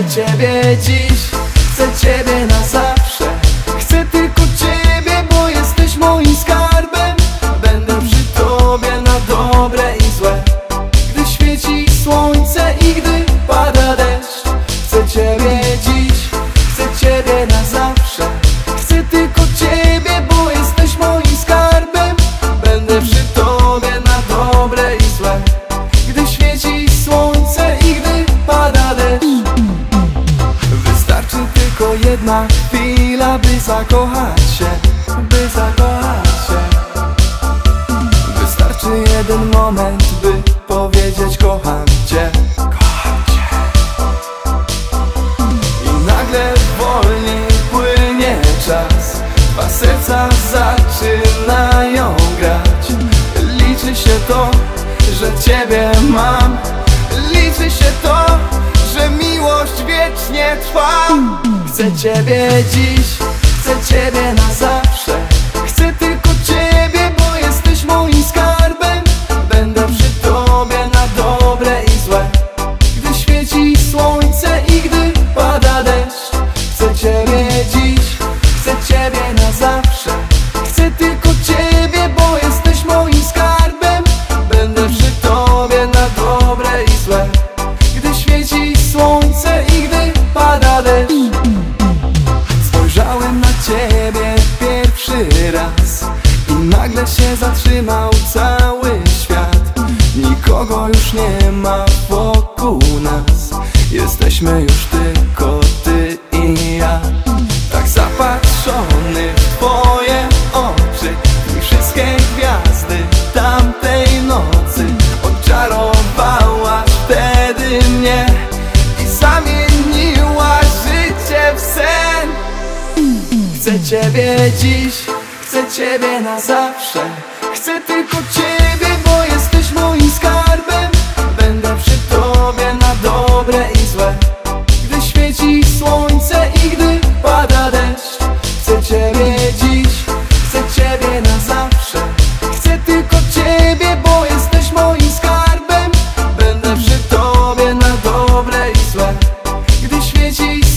Ciebie dziś, chcę Ciebie na zawsze. Chcę tylko Ciebie, bo jesteś moim skarbem. Będę przy Tobie na dobre i złe, gdy świeci słońce i gdy pada deszcz. Chcę Ciebie dziś, chcę Ciebie na zawsze. Chcę tylko Ciebie, bo jesteś moim skarbem. Będę przy Tobie na dobre i złe, gdy świeci słońce i gdy pada deszcz. Wystarczy tylko jedna chwila, by zakochać się, by zakochać się. Wystarczy jeden moment, by powiedzieć kocham Cię, kocham Cię. I nagle wolniej płynie czas, dwa serca zaczynają grać. Liczy się to, że Ciebie mam. Liczy się to, że miłość wiecznie trwa. Chcę Ciebie dziś, chcę Ciebie na zawsze. Chcę tylko Ciebie, bo jesteś moim skarbem. Będę przy Tobie na dobre i złe, gdy świeci słońce i gdy pada deszcz. Chcę Ciebie dziś, chcę Ciebie na zawsze. Chcę tylko Ciebie, bo jesteś moim skarbem. Będę przy Tobie na dobre i złe, gdy świeci słońce i gdy pada deszcz. Spojrzałem na Ciebie pierwszy raz i nagle się zatrzymał cały świat. Nikogo już nie ma wokół nas, jesteśmy już tylko Ty i ja. Tak zapatrzony w Twoje oczy i wszystkie gwiazdy tamtej nocy. Odczarowałaś wtedy mnie i zamieniłaś życie w sen. Chcę Ciebie dziś, chcę Ciebie na zawsze. Chcę tylko Ciebie, bo jesteś moim skarbem. Będę przy Tobie na dobre i złe, gdy świeci słońce i gdy pada deszcz. Chcę Ciebie dziś, chcę Ciebie na zawsze. Chcę tylko Ciebie, bo jesteś moim skarbem. Będę przy Tobie na dobre i złe, gdy świeci